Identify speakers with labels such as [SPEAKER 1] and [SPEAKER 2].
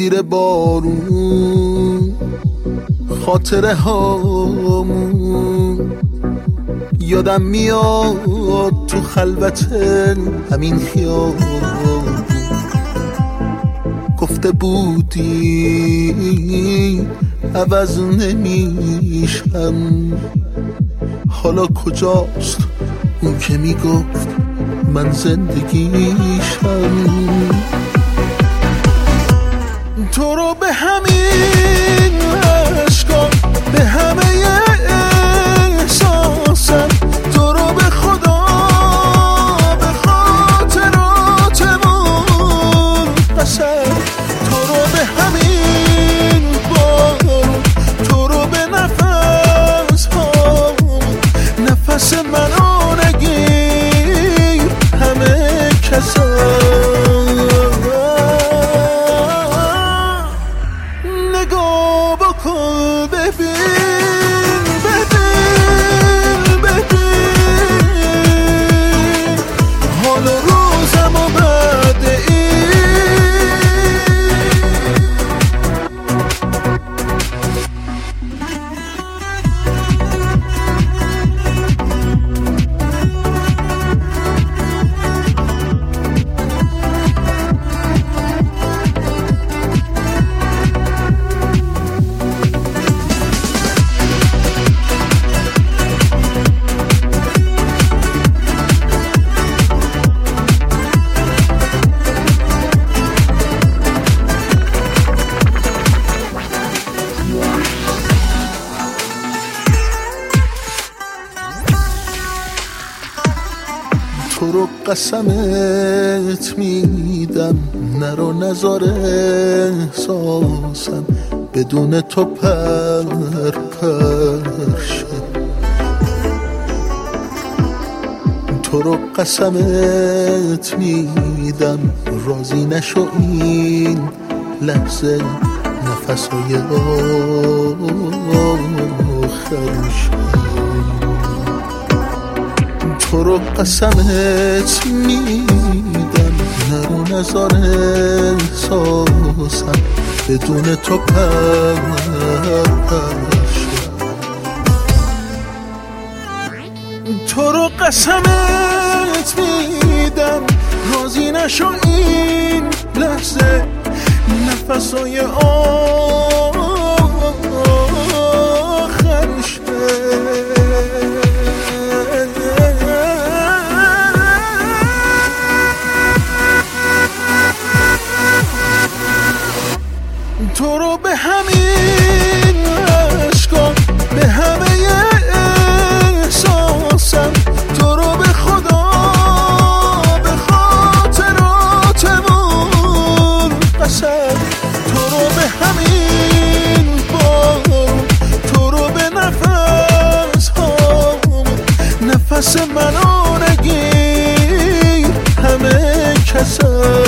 [SPEAKER 1] زیر بارون خاطره هامون یادم میاد تو خلوت همین خیال گفته بودی عوض نمیشم حالا کجاست اون که میگفت من زندگیشم تو رو به همین عشقا به همه احساسم تو رو به خدا به خاطراتمون قسم تو رو به همین بارون تو رو به نفس ها نفس منو نگیر همه کسا نگاه بکن ببین حال روزم و بعد تو رو قسمت میدم نرو نذار احساسم بدون تو پرشه تو رو قسمت میدم راضی نشو این لحظه نفسای آخرش تو رو قسمت میدم نرو نذار احساسم بدون تو پرشه تو رو قسمت میدم راضی نشو این لحظه نفسای آخرشه تو رو به همین عشقا به همه احساسم تو رو به خدا به خاطراتمون قسم تو رو به همین بارون تو رو به نفس هامون نفس منو نگیر همه کسم